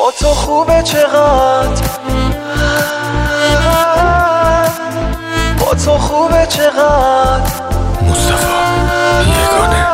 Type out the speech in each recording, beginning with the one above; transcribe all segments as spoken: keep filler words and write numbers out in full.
با تو خوبه چقدر، با تو خوبه چقدر. مصطفی یگانه.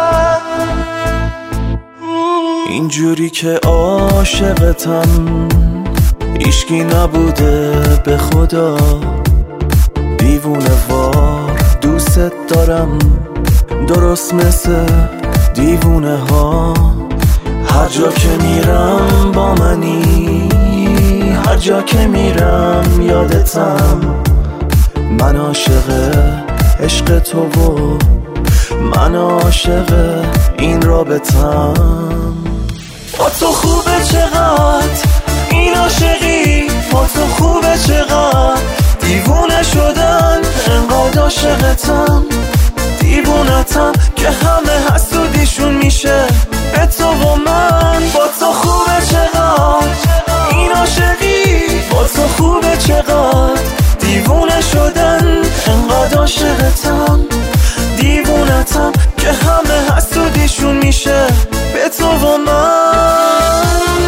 اینجوری که عاشقتم هیچکی نبوده به خدا، دیوونه وار دوست دارم درست مثل دیوونه ها. هر جا که میرم با منی، هر جا که میرم یادتم. من عاشق عشق تو و من عاشق این رابطم. با تو خوبه چقدر این عاشقی، با تو خوبه چقدر. دیوونه شدن انقدر عاشقتم، دیوونتم که همه حسودیشون میشه به تو و من. با تو خوبه چقدر این عاشقی، با تو خوبه چقدر. دیوونه شدن انقدر عاشقتم، دیوونتم که همه حسودیشون میشه به تو و من.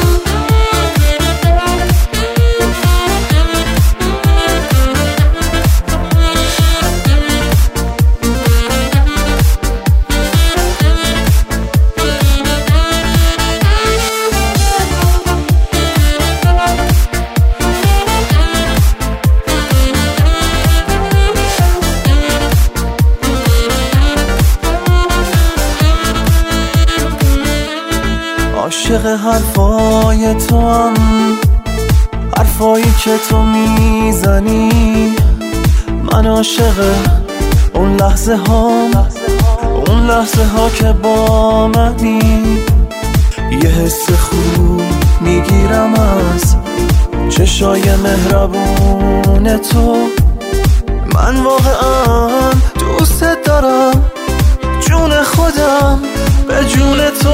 عاشق حرفای تو هم، حرفایی که تو میزنی. من عاشق اون لحظه ها، اون لحظه ها که با منی. یه حس خوب میگیرم از چشای مهربون تو. من واقعا دوست دارم جون خودم به جون تو.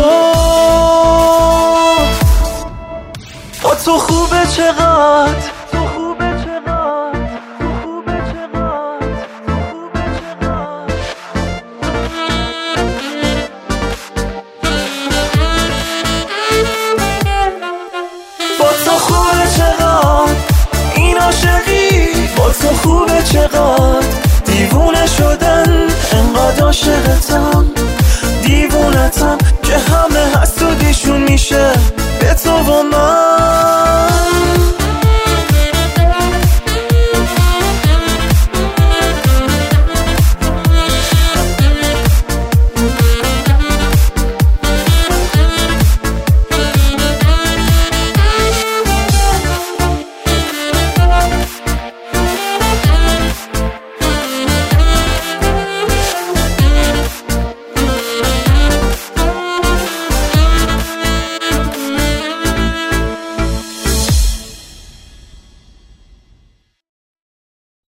با تو خوبه چقدر، تو خوبه چقدر، تو خوبه چقدر، تو خوبه چقدر. با تو خوبه چقدر این عاشقی، با تو خوبه چقدر. دیوونه شدن انقدر عاشقتم، دیوونتم که همه حسودیشون میشه به تو و من.